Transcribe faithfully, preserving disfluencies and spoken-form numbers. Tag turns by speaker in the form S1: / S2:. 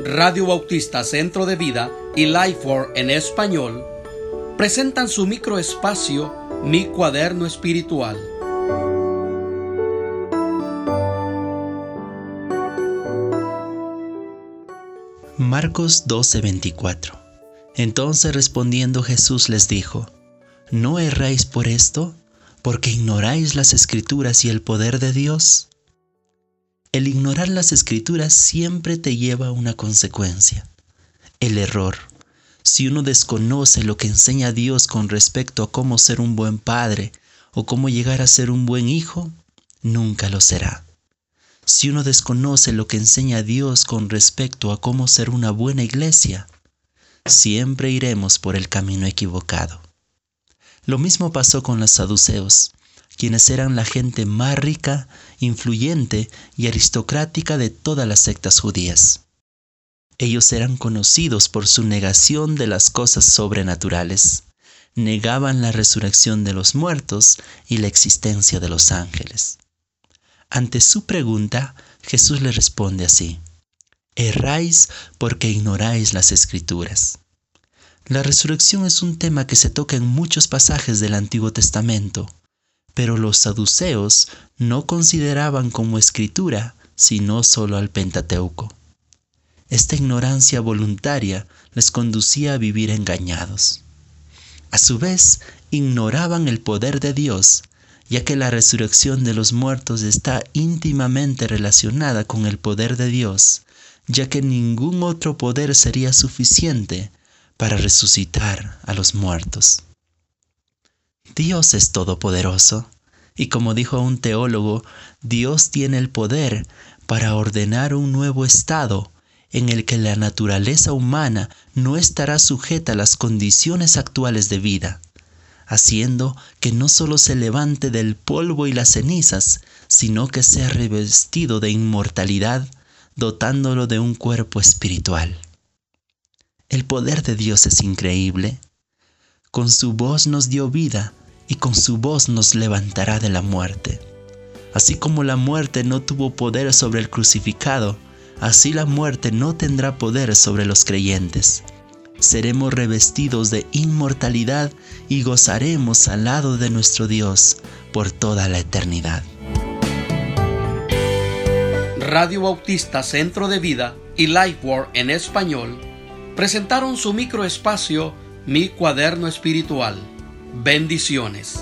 S1: Radio Bautista Centro de Vida y Lifeword en español presentan su microespacio Mi Cuaderno Espiritual.
S2: Marcos doce veinticuatro. Entonces respondiendo Jesús les dijo: ¿No erráis por esto, porque ignoráis las Escrituras y el poder de Dios? El ignorar las Escrituras siempre te lleva a una consecuencia: el error. Si uno desconoce lo que enseña Dios con respecto a cómo ser un buen padre o cómo llegar a ser un buen hijo, nunca lo será. Si uno desconoce lo que enseña Dios con respecto a cómo ser una buena iglesia, siempre iremos por el camino equivocado. Lo mismo pasó con los saduceos, quienes eran la gente más rica, influyente y aristocrática de todas las sectas judías. Ellos eran conocidos por su negación de las cosas sobrenaturales. Negaban la resurrección de los muertos y la existencia de los ángeles. Ante su pregunta, Jesús le responde así: erráis porque ignoráis las Escrituras. La resurrección es un tema que se toca en muchos pasajes del Antiguo Testamento, pero los saduceos no consideraban como escritura sino solo al Pentateuco. Esta ignorancia voluntaria les conducía a vivir engañados. A su vez, ignoraban el poder de Dios, ya que la resurrección de los muertos está íntimamente relacionada con el poder de Dios, ya que ningún otro poder sería suficiente para resucitar a los muertos. Dios es todopoderoso, y como dijo un teólogo, Dios tiene el poder para ordenar un nuevo estado en el que la naturaleza humana no estará sujeta a las condiciones actuales de vida, haciendo que no solo se levante del polvo y las cenizas, sino que sea revestido de inmortalidad, dotándolo de un cuerpo espiritual. El poder de Dios es increíble. Con su voz nos dio vida y con su voz nos levantará de la muerte. Así como la muerte no tuvo poder sobre el crucificado, así la muerte no tendrá poder sobre los creyentes. Seremos revestidos de inmortalidad y gozaremos al lado de nuestro Dios por toda la eternidad.
S1: Radio Bautista Centro de Vida y Lifeword en español presentaron su microespacio Mi Cuaderno Espiritual. Bendiciones.